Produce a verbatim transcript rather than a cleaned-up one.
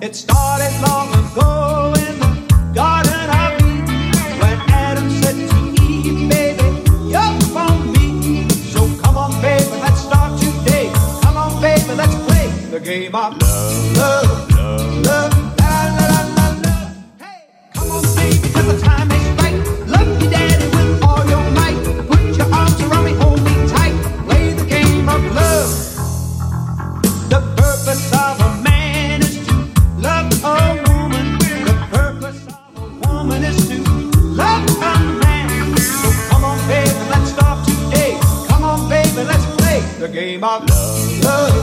It started long ago in the Garden of Eden when Adam said to Eve, baby, you're for me. So come on, baby, let's start today. Come on, baby, let's play the game of love, love, love, love, la, la, la, la, love. Hey, come on, baby, 'cause the time is right. Love me, daddy, with all your might. Put your arms around me, hold me tight. Play the game of love. The purpose of a man is to love a woman. The purpose of a woman is to love a man. So come on, baby, let's start today. Come on, baby, let's play the game of love, love.